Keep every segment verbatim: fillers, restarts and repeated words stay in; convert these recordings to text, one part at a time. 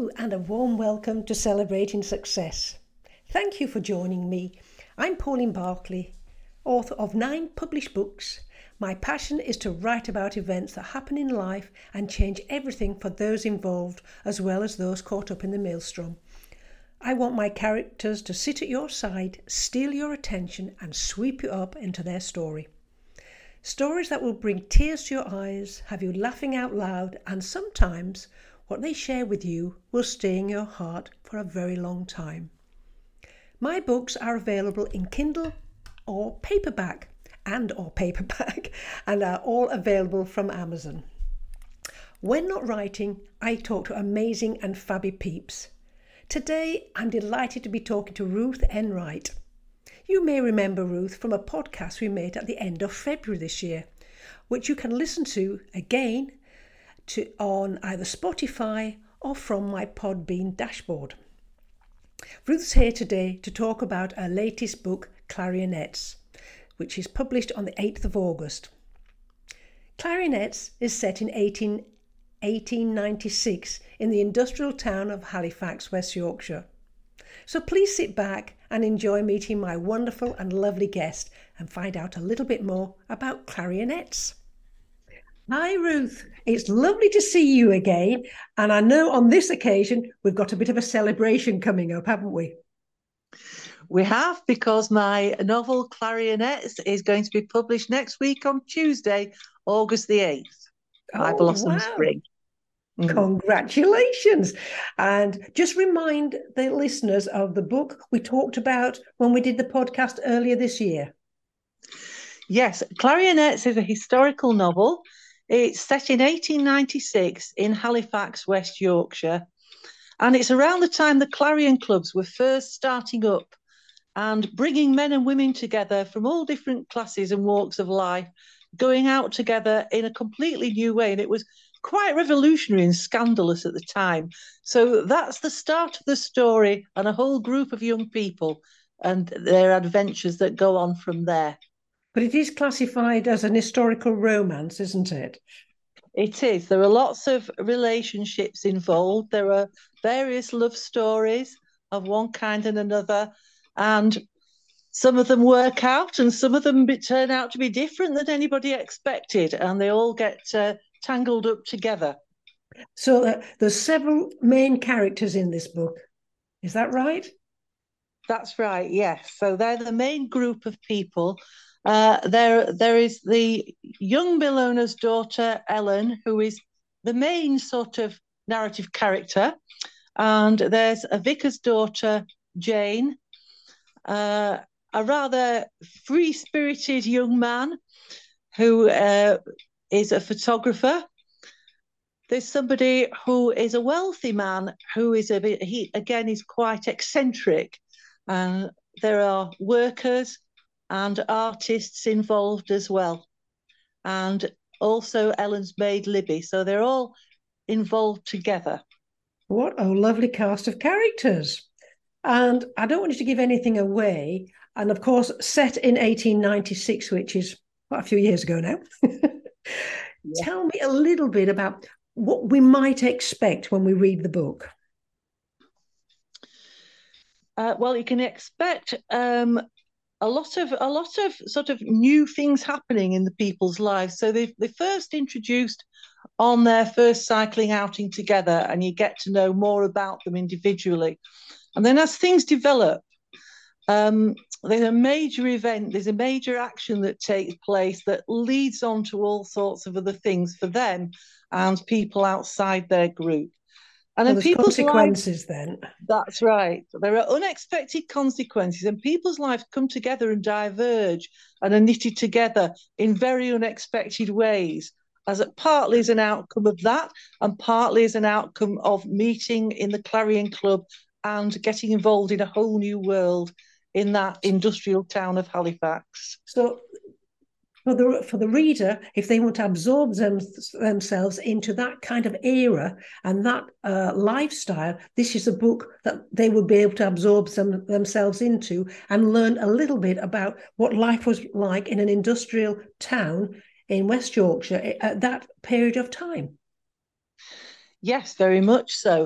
Hello and a warm welcome to Celebrating Success. Thank you for joining me. I'm Pauline Barclay, author of nine published books. My passion is to write about events that happen in life and change everything for those involved as well as those caught up in the maelstrom. I want my characters to sit at your side, steal your attention and sweep you up into their story. Stories that will bring tears to your eyes, have you laughing out loud, and sometimes what they share with you will stay in your heart for a very long time. My books are available in Kindle or paperback and or paperback and are all available from Amazon. When not writing, I talk to amazing and fabby peeps. Today, I'm delighted to be talking to Ruth Enright. You may remember Ruth from a podcast we made at the end of February this year, which you can listen to again to on either Spotify or from my Podbean dashboard. Ruth's here today to talk about her latest book, Clarionettes, which is published on the eighth of August. Clarionettes is set in eighteen ninety-six in the industrial town of Halifax, West Yorkshire. So please sit back and enjoy meeting my wonderful and lovely guest and find out a little bit more about clarionettes. Hi Ruth, it's lovely to see you again, and I know on this occasion we've got a bit of a celebration coming up, haven't we? We have, because my novel Clarionettes is going to be published next week on Tuesday, August the eighth. My Oh, Blossom wow. Spring. Mm. Congratulations. And just remind the listeners of the book we talked about when we did the podcast earlier this year. Yes, Clarionettes is a historical novel. It's set in eighteen ninety-six in Halifax, West Yorkshire. And it's around the time the Clarion Clubs were first starting up and bringing men and women together from all different classes and walks of life, going out together in a completely new way. And it was quite revolutionary and scandalous at the time. So that's the start of the story, and a whole group of young people and their adventures that go on from there. But it is classified as an historical romance, isn't it? It is. There are lots of relationships involved. There are various love stories of one kind and another, and some of them work out and some of them turn out to be different than anybody expected, and they all get uh, tangled up together. So uh, there's several main characters in this book. Is that right? That's right, yes. So they're the main group of people. Uh, there, there is the young mill owner's daughter, Ellen, who is the main sort of narrative character. And there's a vicar's daughter, Jane, uh, a rather free-spirited young man who uh, is a photographer. There's somebody who is a wealthy man who is a bit, he again is quite eccentric. And uh, there are workers and artists involved as well. And also Ellen's maid, Libby. So they're all involved together. What a lovely cast of characters. And I don't want you to give anything away. And of course, set in eighteen ninety-six, which is quite a few years ago now. Yeah. Tell me a little bit about what we might expect when we read the book. Uh, well, you can expect um, a lot of a lot of sort of new things happening in the people's lives. So they they first introduced on their first cycling outing together, and you get to know more about them individually. And then as things develop, um, there's a major event, there's a major action that takes place that leads on to all sorts of other things for them and people outside their group. And well, then people's consequences lives, then. That's right. There are unexpected consequences, and people's lives come together and diverge and are knitted together in very unexpected ways, as it partly is an outcome of that and partly is an outcome of meeting in the Clarion Club and getting involved in a whole new world in that industrial town of Halifax. So for the for the reader, if they want to absorb them, themselves into that kind of era and that uh, lifestyle, this is a book that they would be able to absorb some, themselves into and learn a little bit about what life was like in an industrial town in West Yorkshire at that period of time. Yes, very much so.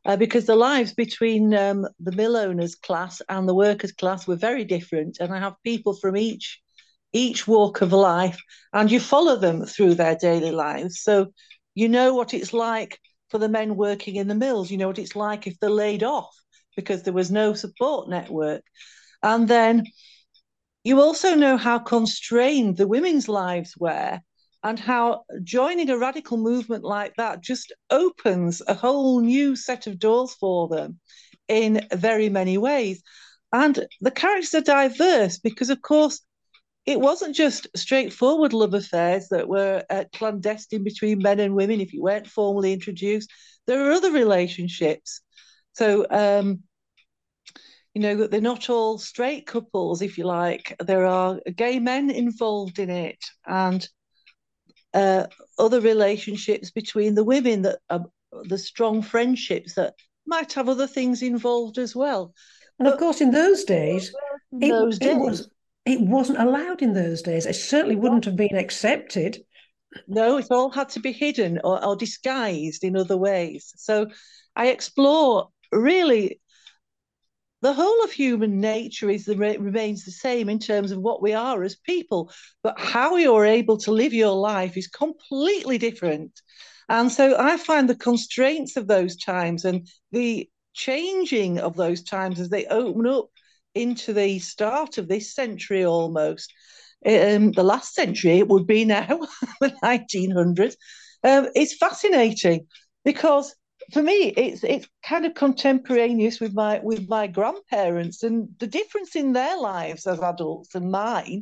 uh, because the lives between um, the mill owners class and the workers class were very different. And I have people from each each walk of life, and you follow them through their daily lives. So you know what it's like for the men working in the mills. You know what it's like if they're laid off because there was no support network. And then you also know how constrained the women's lives were, and how joining a radical movement like that just opens a whole new set of doors for them in very many ways. And the characters are diverse because, of course, it wasn't just straightforward love affairs that were uh, clandestine between men and women if you weren't formally introduced. There are other relationships. So, um, you know, that they're not all straight couples, if you like. There are gay men involved in it, and uh, other relationships between the women, that are the strong friendships that might have other things involved as well. And of course, in those days, in it, those it days, was it wasn't allowed in those days. It certainly wouldn't have been accepted. No, it all had to be hidden or, or disguised in other ways. So I explore really the whole of human nature is the, remains the same in terms of what we are as people, but how you're able to live your life is completely different. And so I find the constraints of those times and the changing of those times as they open up into the start of this century almost, um, the last century it would be now, the nineteen hundreds, um, it's fascinating because for me, it's it's kind of contemporaneous with my with my grandparents, and the difference in their lives as adults and mine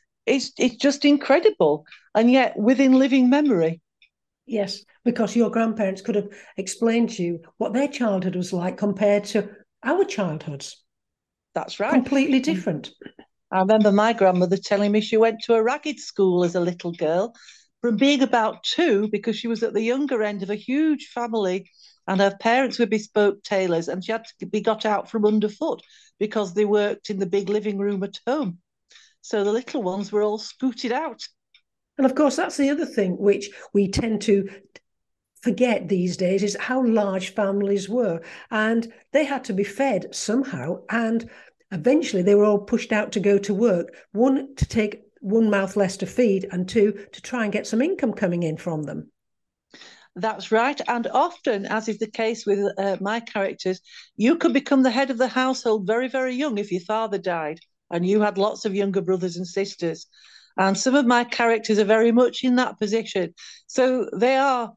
is it's just incredible, and yet within living memory. Yes, because your grandparents could have explained to you what their childhood was like compared to our childhoods. That's right. Completely different. I remember my grandmother telling me she went to a ragged school as a little girl from being about two because she was at the younger end of a huge family and her parents were bespoke tailors and she had to be got out from underfoot because they worked in the big living room at home. So the little ones were all scooted out. And of course, that's the other thing which we tend to forget these days is how large families were. And they had to be fed somehow. And eventually they were all pushed out to go to work, one, to take one mouth less to feed, and two, to try and get some income coming in from them. That's right. And often, as is the case with uh, my characters, you could become the head of the household very, very young if your father died and you had lots of younger brothers and sisters. And some of my characters are very much in that position. So they are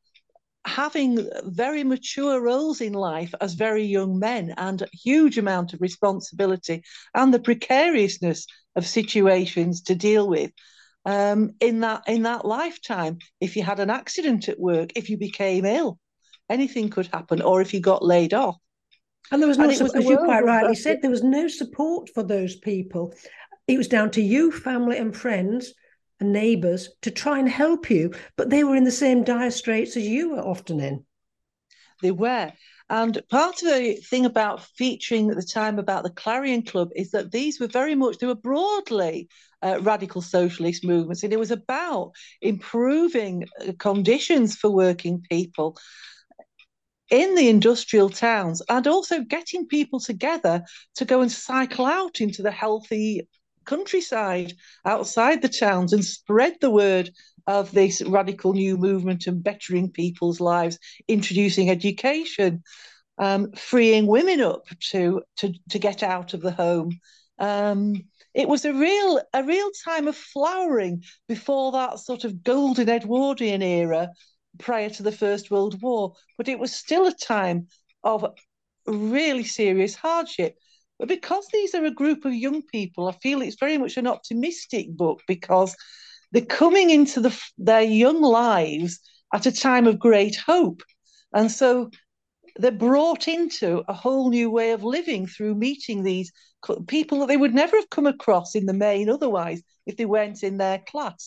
having very mature roles in life as very young men and a huge amount of responsibility and the precariousness of situations to deal with. Um, in that in that lifetime, if you had an accident at work, if you became ill, anything could happen, or if you got laid off. And there was no, and it was as you quite of, rightly said, there was no support for those people. It was down to you, family and friends and neighbours, to try and help you, but they were in the same dire straits as you were often in. They were. And part of the thing about featuring at the time about the Clarion Club is that these were very much, they were broadly uh, radical socialist movements, and it was about improving conditions for working people in the industrial towns and also getting people together to go and cycle out into the healthy countryside outside the towns and spread the word of this radical new movement and bettering people's lives, introducing education, um, freeing women up to, to, to get out of the home. Um, it was a real a real time of flowering before that sort of golden Edwardian era prior to the First World War, but it was still a time of really serious hardship. But because these are a group of young people, I feel it's very much an optimistic book because they're coming into the, their young lives at a time of great hope. And so they're brought into a whole new way of living through meeting these people that they would never have come across in the main otherwise if they weren't in their class.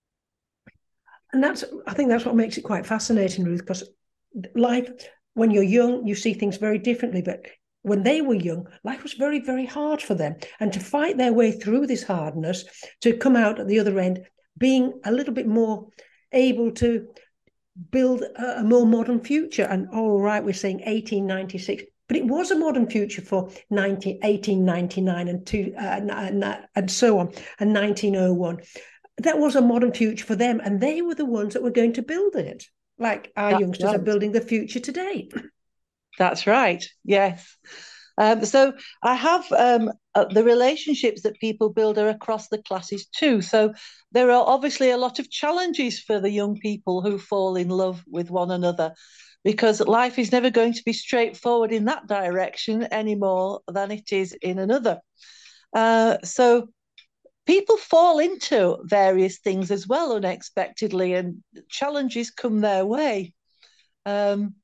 And that's, I think that's what makes it quite fascinating, Ruth, because life, when you're young, you see things very differently. But when they were young, life was very, very hard for them. And to fight their way through this hardness, to come out at the other end, being a little bit more able to build a, a more modern future. And all right, we're saying eighteen ninety-six, but it was a modern future for nineteen, eighteen ninety-nine and, two, uh, and, and so on, and nineteen oh one. That was a modern future for them, and they were the ones that were going to build it. Like our That's youngsters right. are building the future today. That's right. Yes. Um, so I have um, uh, the relationships that people build are across the classes too. So there are obviously a lot of challenges for the young people who fall in love with one another, because life is never going to be straightforward in that direction any more than it is in another. Uh, so people fall into various things as well unexpectedly, and challenges come their way. Um,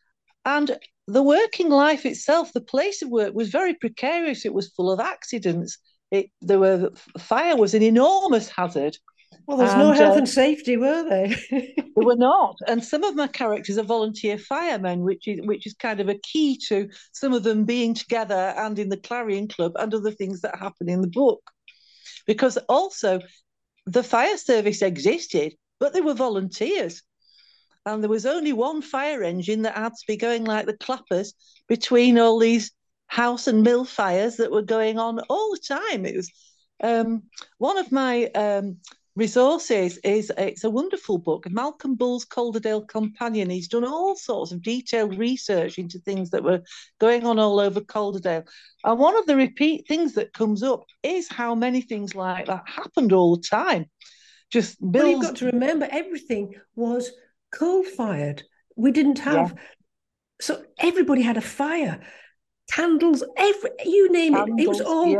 and the working life itself, the place of work was very precarious. It was full of accidents. It, there were fire was an enormous hazard, Well, there's no and health uh, and safety, were there? there were not. And some of my characters are volunteer firemen, which is which is kind of a key to some of them being together and in the Clarion Club and other things that happen in the book. Because also the fire service existed, but they were volunteers. And there was only one fire engine that had to be going like the clappers between all these house and mill fires that were going on all the time. It was um, one of my um, resources is it's a wonderful book, Malcolm Bull's Calderdale Companion. He's done all sorts of detailed research into things that were going on all over Calderdale. And one of the repeat things that comes up is how many things like that happened all the time. Just Well, you've mills. got to remember everything was coal fired. We didn't Yeah. have, so everybody had a fire, candles, every, you name it. It was Candles, all yeah,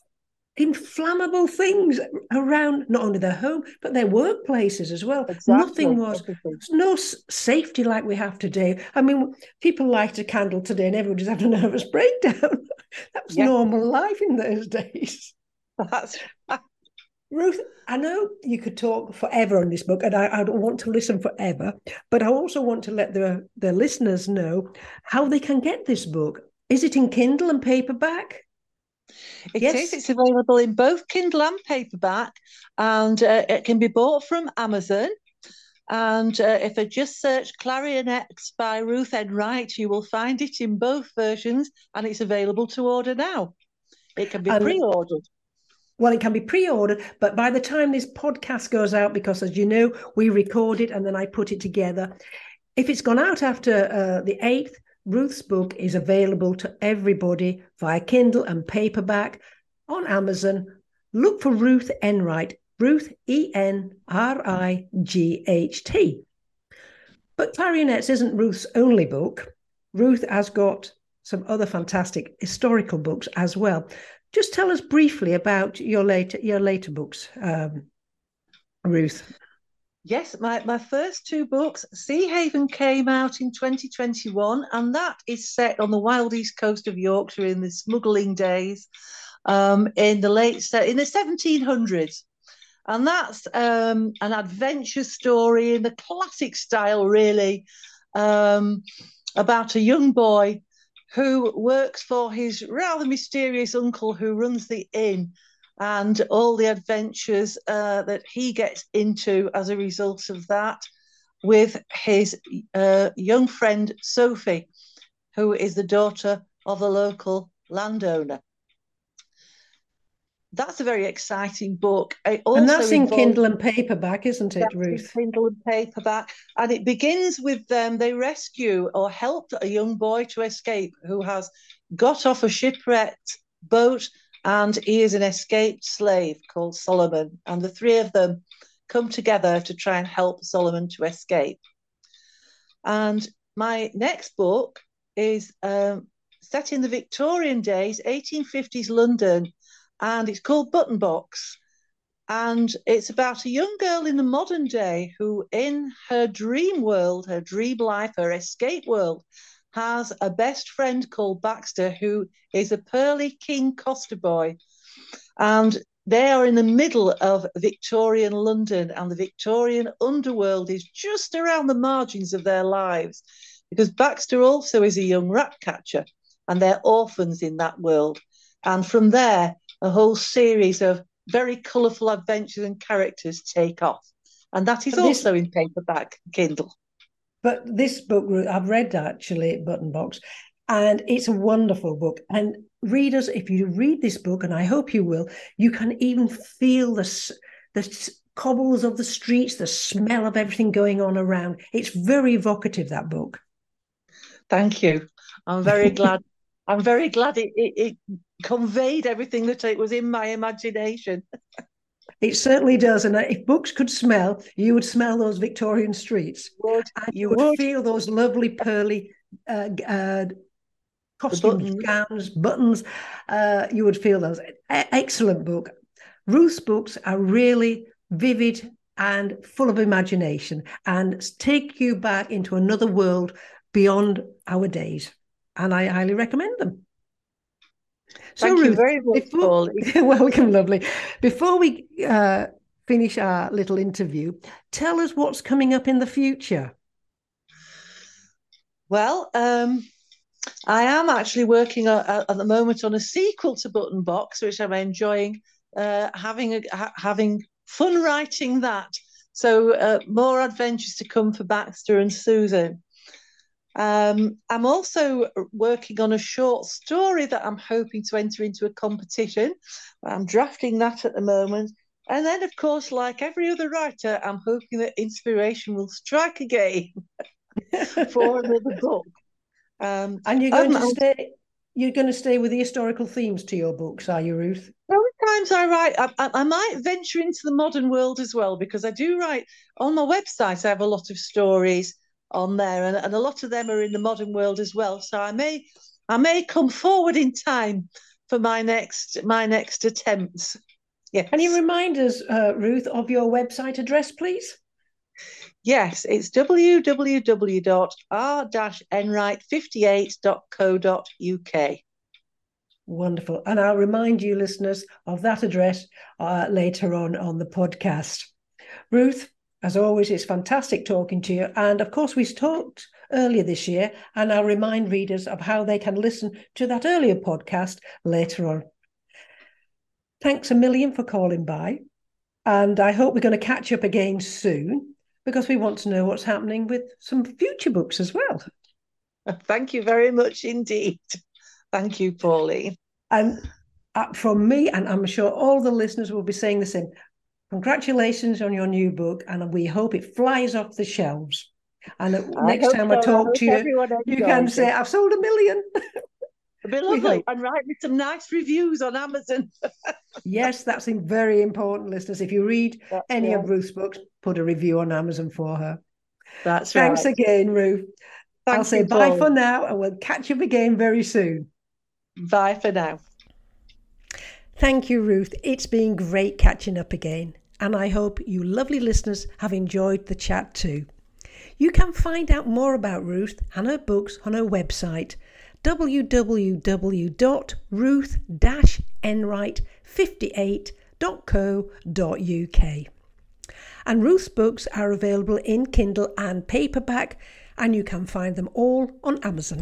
inflammable things around not only their home but their workplaces as well. exactly. Nothing was, there Everything. was no safety like we have today. I mean, people light a candle today and everybody's having a nervous breakdown. That was Yeah, normal life in those days. that's Ruth, I know you could talk forever on this book, and I, I don't want to listen forever, but I also want to let the, the listeners know how they can get this book. Is it in Kindle and paperback? it is. Yes. It's available in both Kindle and paperback, and uh, it can be bought from Amazon. And uh, if I just search Clarionettes by Ruth Enright, you will find it in both versions, and it's available to order now. It can be And pre-ordered. well, it can be pre-ordered, but by the time this podcast goes out, because as you know, we record it and then I put it together. If it's gone out after uh, the eighth, Ruth's book is available to everybody via Kindle and paperback on Amazon. Look for Ruth Enright, Ruth E N R I G H T. But Clarionettes isn't Ruth's only book. Ruth has got some other fantastic historical books as well. Just tell us briefly about your later your later books, um, Ruth. Yes, my, my first two books, Sea Haven, came out in twenty twenty-one, and that is set on the wild east coast of Yorkshire in the smuggling days, um, in the late in the seventeen hundreds. And that's um, an adventure story in the classic style, really, um, about a young boy who works for his rather mysterious uncle who runs the inn, and all the adventures uh, that he gets into as a result of that with his uh, young friend Sophie, who is the daughter of a local landowner. That's a very exciting book. It And also that's in involves Kindle and paperback, isn't it, that's in Ruth? Kindle and paperback, and it begins with them. They rescue or help a young boy to escape who has got off a shipwrecked boat, and he is an escaped slave called Solomon. And the three of them come together to try and help Solomon to escape. And my next book is um, set in the Victorian days, eighteen fifties London, and it's called Button Box. And it's about a young girl in the modern day who, in her dream world, her dream life, her escape world, has a best friend called Baxter, who is a pearly King Coster boy. And they are in the middle of Victorian London, and the Victorian underworld is just around the margins of their lives, because Baxter also is a young rat catcher, and they're orphans in that world. And from there, a whole series of very colourful adventures and characters take off. And that is This also in paperback Kindle. But this book, I've read actually Button Box, and it's a wonderful book. And readers, if you read this book, and I hope you will, you can even feel the, the cobbles of the streets, the smell of everything going on around. It's very evocative, that book. Thank you. I'm very glad. I'm very glad it, it, it conveyed everything that it was in my imagination. It certainly does. And if books could smell, you would smell those Victorian streets. You would. And You you would, would feel those lovely pearly uh, uh, costumes, buttons. gowns, buttons. Uh, you would feel those. Excellent book. Ruth's books are really vivid and full of imagination and take you back into another world beyond our days. And I highly recommend them. So, Thank Ruth, you very much, before, welcome, lovely. Before we uh, finish our little interview, tell us what's coming up in the future. Well, um, I am actually working a, a, at the moment on a sequel to Button Box, which I'm enjoying, uh, having a, ha, having fun writing that. So uh, more adventures to come for Baxter and Susan. Um, I'm also working on a short story that I'm hoping to enter into a competition. I'm drafting that at the moment. And then, of course, like every other writer, I'm hoping that inspiration will strike again for another book. Um, and you're going um, to stay. You're going to stay with the historical themes to your books, are you, Ruth? Sometimes I write. I, I, I might venture into the modern world as well, because I do write on my website. I have a lot of stories on there, and, and a lot of them are in the modern world as well. So I may, I may come forward in time for my next, my next attempts. Yes. Can you remind us, uh, Ruth, of your website address, please? Yes, it's w w w dot r dash enright fifty-eight dot co dot u k. Wonderful. And I'll remind you, listeners, of that address uh, later on on the podcast. Ruth, as always, it's fantastic talking to you. And of course, we talked earlier this year, and I'll remind readers of how they can listen to that earlier podcast later on. Thanks a million for calling by. And I hope we're going to catch up again soon, because we want to know what's happening with some future books as well. Thank you very much indeed. Thank you, Pauline. And uh, from me, and I'm sure all the listeners will be saying the same, congratulations on your new book, and we hope it flies off the shelves. And uh, next time so. I talk I to you, you can it. say, I've sold a million. It'd be lovely. And write me some nice reviews on Amazon. Yes, that's very important, listeners. If you read that's any right. of Ruth's books, put a review on Amazon for her. That's Thanks right. again, Ruth. Thank I'll say bye for now, and we'll catch up again very soon. Bye for now. Thank you, Ruth. It's been great catching up again, and I hope you lovely listeners have enjoyed the chat too. You can find out more about Ruth and her books on her website, w w w dot ruth dash enright fifty-eight dot co dot u k. And Ruth's books are available in Kindle and paperback, and you can find them all on Amazon.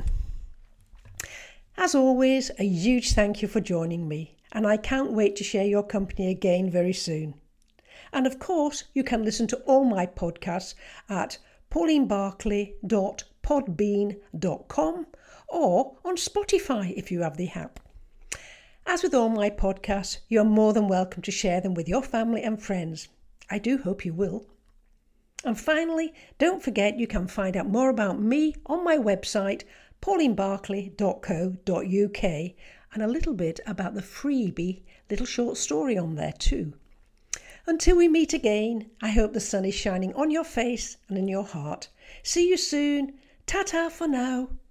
As always, a huge thank you for joining me, and I can't wait to share your company again very soon. And of course, you can listen to all my podcasts at pauline barclay dot podbean dot com or on Spotify if you have the app. As with all my podcasts, you're more than welcome to share them with your family and friends. I do hope you will. And finally, don't forget you can find out more about me on my website, pauline barclay dot co dot u k, and a little bit about the freebie little short story on there too. Until we meet again, I hope the sun is shining on your face and in your heart. See you soon. Ta-ta for now.